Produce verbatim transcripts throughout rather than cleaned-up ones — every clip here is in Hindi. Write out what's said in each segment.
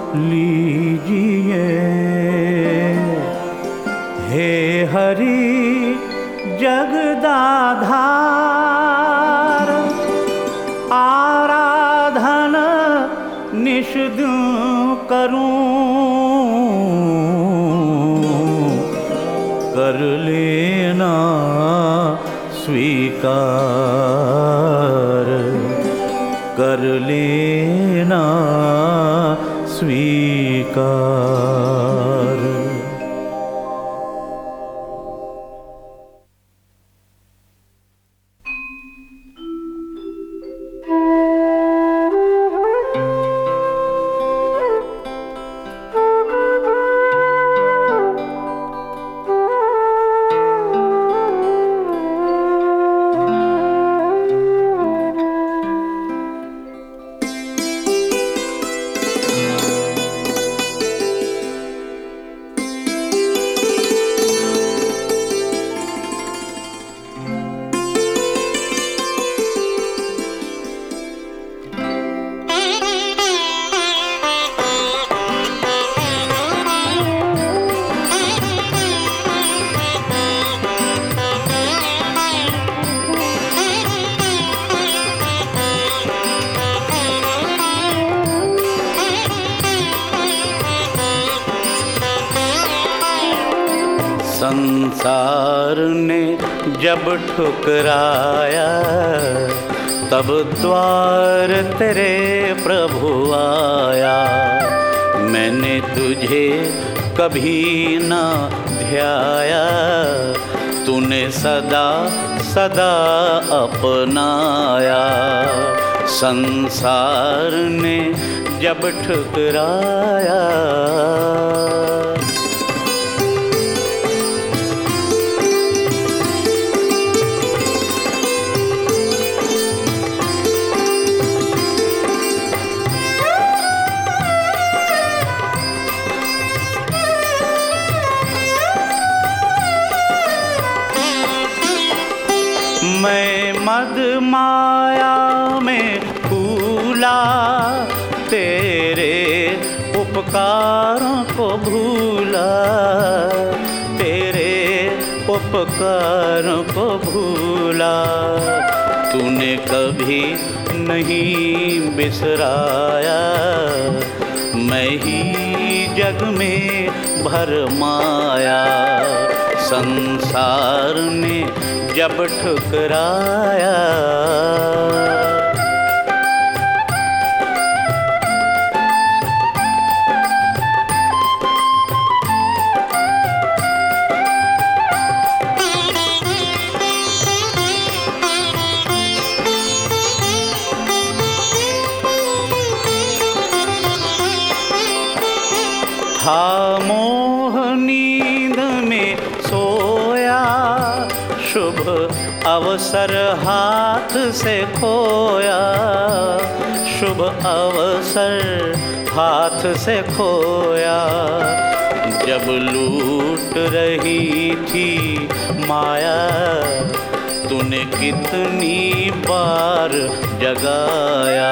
लीजिए। हे हरि जगदाधार, आराधन निश दूं करूं, कर लेना स्वीकार, कर लेना स्वीकार। संसार ने जब ठुकराया, तब द्वार तेरे प्रभु आया। मैंने तुझे कभी न ध्याया, तूने सदा सदा अपनाया। संसार ने जब ठुकराया, मैं मद माया में भूला, तेरे उपकारों को भूला, तेरे उपकारों को भूला। तूने कभी नहीं बिसराया, मैं ही जग में भरमाया। संसार ने जब ठुकराया, था मोह नींद में सोया, शुभ अवसर हाथ से खोया, शुभ अवसर हाथ से खोया। जब लूट रही थी माया, तूने कितनी बार जगाया।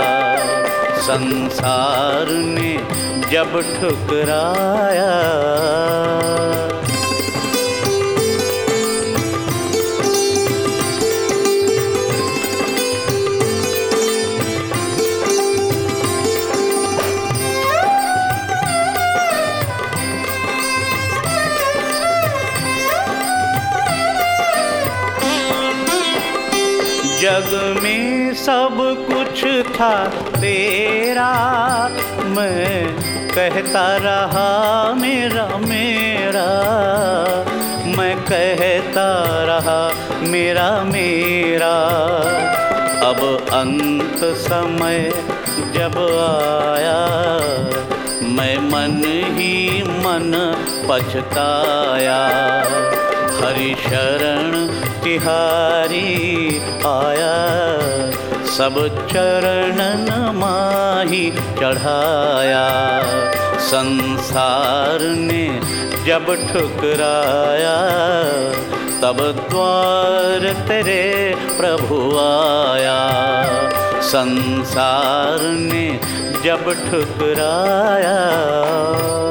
संसार ने जब ठुकराया, जग में सब कुछ था तेरा, मैं कहता रहा मेरा मेरा, मैं कहता रहा मेरा मेरा। अब अंत समय जब आया, मैं मन ही मन पछताया। हरि शरण तिहारी आया, सब चरणन माही चढ़ाया। संसार ने जब ठुकराया, तब द्वार तेरे प्रभु आया। संसार ने जब ठुकराया।